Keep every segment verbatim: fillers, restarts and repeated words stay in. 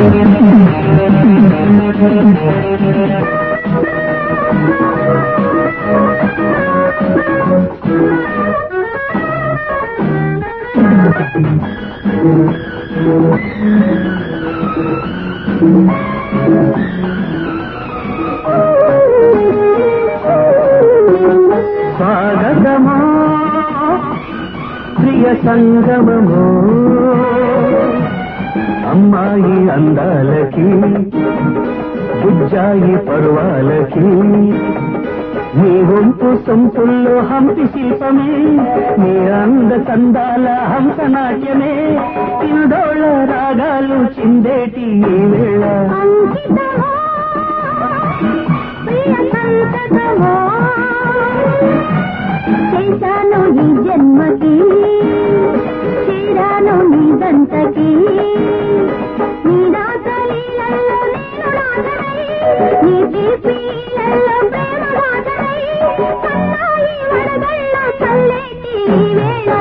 స్వాగతమా ప్రియ సంగమమో అమ్మాయి అందాలకి బుజ్జాయి పర్వాలకి నీ వంపు సొంపుల్లో హంపి శిల్పమే నీ అంద చందాల హంసనాట్యమే కిందోళ రాగాలు చిందేటి ఈ వేళ చేశాను నీ జన్మకి చేరాను నీ దంతకి నీ రాతలీలలో నేను రాజనై నీ తీపిలలో ప్రేమ రాజనై సన్నాయి వడగళ్ళ చల్లేటి ఈ వేళ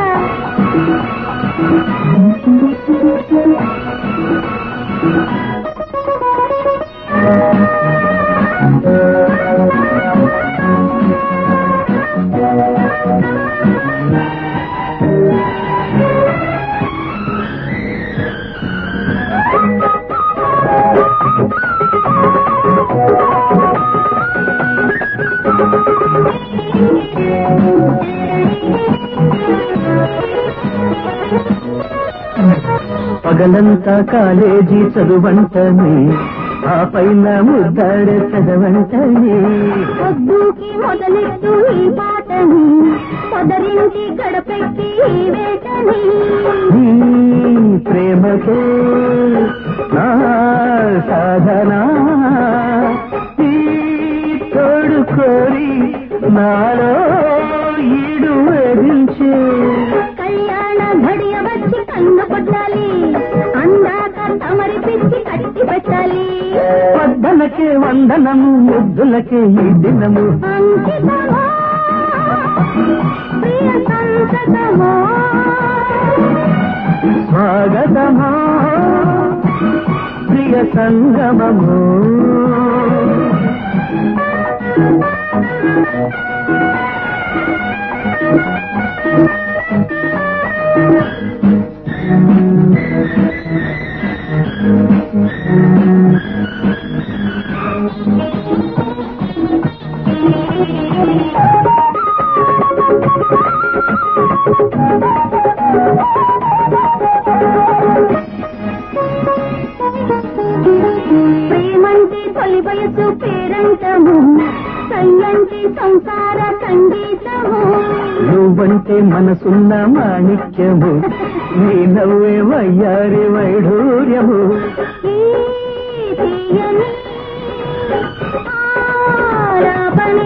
పగలంతా కాలేజీ చదువంటని ఆ పైన ముద్దాడే చదవంటని పొద్దుకి మొదలెట్టు ఈ పాటని పొదరించి గడపెక్కి ఈ వేటని ప్రేమకే నా సాధన తోడు కోరి నాలో ఈడు వేధించే కళ్యాణ ఘడియ వచ్చి కన్ను కొట్టాలి అందాక తమరి పిచ్చి కట్టి పెట్టాలి వద్దలకే వందనము ముద్దులకే ఈ దినము అంకితమో ప్రియ సంతతమో స్వాగతమో ప్రియ సంగమమో ప్రేమంటే తొలి వయసు పేరంటము సంగంటి సంసార సంగీతము నువ్వంటే మనసున్న మాణిక్యము నీ నవ్వే వయ్యారి వైఢూర్యము ఈ తీయని ఆలాపనే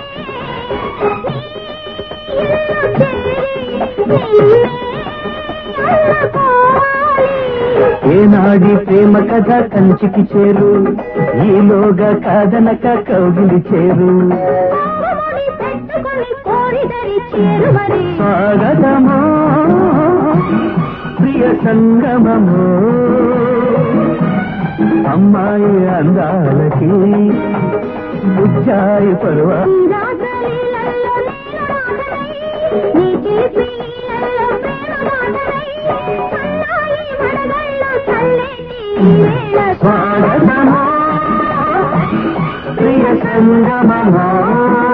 ఇల్లు చేరి నిన్నే అల్లుకోవాలి. ఏనాడి ప్రేమ కథ కంచికి చేరు ఈలోగా కాదనక కౌగిలి చేరు కోమలి పెట్టుకొని కోరిదరి చేరు మరి స్వాగతమో ప్రియ సంగమమో అమ్మాయి అందాలకి బుజ్జాయి పర్వా రాజలీలలో నేను రాజనై నీ తీపిలలో ప్రేమ రాజనై సన్నాయి వడగళ్ళ చల్లేటి ఈ వేళ స్వాగతమో ప్రియ సంగమమో